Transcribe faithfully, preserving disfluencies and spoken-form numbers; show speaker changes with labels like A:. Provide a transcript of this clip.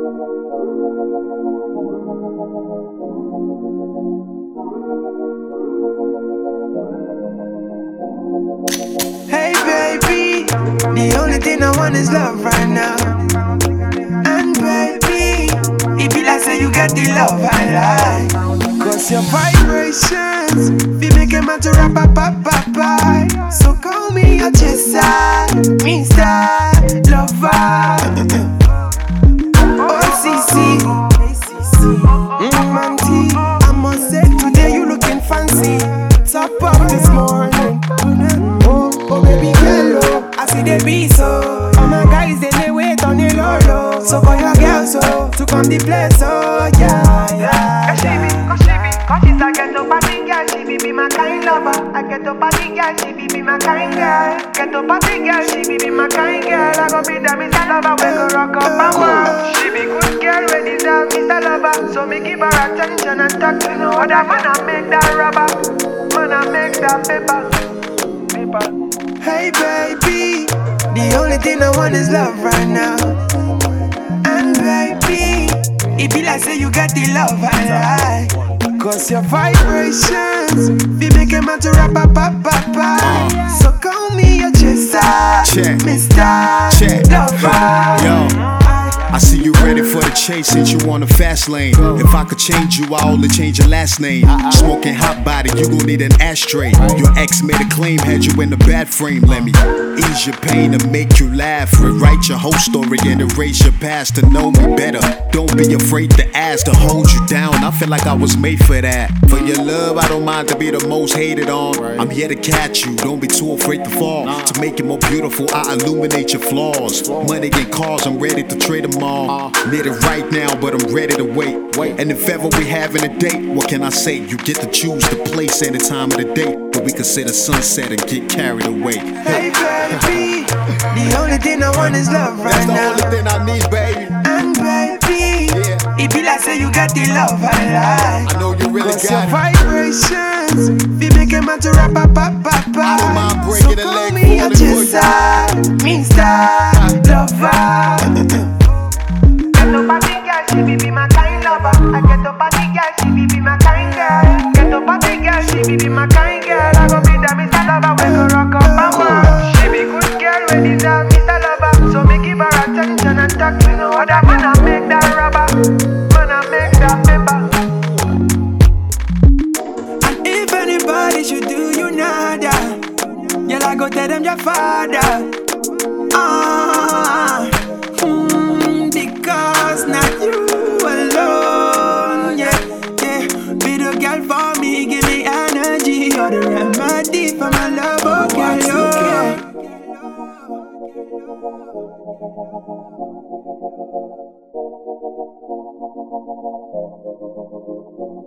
A: Hey baby, the only thing I want is love right now. And baby, it be like say you got the love I like. Cause your vibrations, we make a man to rap up up up up. So call me your chaser, Mister Lover. Oh C C, mm, Manti, I must say today you looking fancy. Top up this morning. Oh, oh baby girl, oh, I see the beat so. All my guys they may wait on the low low. So for your girl so, to come the place oh yeah yeah. Cause she be, cause she be, cause she's a get up party girl. She be be my kind lover. I get up party girl. She be be my kind girl. Get up party girl. She be be my kind girl. I go be the Mister Lover. We go rock up and roll. She be good girl. Ready to Mister Lover. So me give her attention and talk to no other man and make that rubber. Man I make that paper. Hey baby, the only thing I want is love right now. And baby, it be like say you got the love I like. Cause your vibrations, we make a man to rap up up up up. So call me your chaser,
B: Check.
A: Mister
B: Check.
A: Lover.
B: Yo, I see you ready for the chase since you on the fast lane. If I could change you, I only change your last name. Smoking hot body, you gon' need an ashtray. Your ex made a claim, had you in the bad frame. Let me ease your pain and make you laugh. Rewrite your whole story and erase your past to know me better. Don't be afraid to ask, to hold you down. I feel like I was made for that. For your love, I don't mind to be the most hated on. I'm here to catch you, don't be too afraid to fall. To make it more beautiful, I illuminate your flaws. Money and cars, I'm ready to trade them all. Need it right now, but I'm ready to wait. And if ever we having a date, what can I say? You get to choose the place and the time of the day, but we can see the sunset and get carried away.
A: Hey baby, the only thing I want is love right now.
B: That's the only thing I need, baby.
A: And baby,
B: Yeah.
A: it be like say you got the love I like.
B: I know you really
A: Cause
B: got
A: your
B: it.
A: vibrations, we make a man to rap up up up up.
B: I don't mind breaking
A: so
B: a leg
A: call me your
B: for you.
A: chaser, Mister Lover. Get up party girl, she be be my kind lover. I get up party girl, she be be my kind girl. Get up party girl, she be be my kind girl. I go be the Mister Lover, we go rock up and roll. She be good girl, ready to Mister Lover. So me give her attention and talk to no other man I make that rubber. Man I make that paper. And if anybody should do you nada, girl I go tell them your father. Ah. Mm, because not you alone, yeah, yeah. Be the girl for me, give me energy. You're the remedy for my love, oh girl, oh.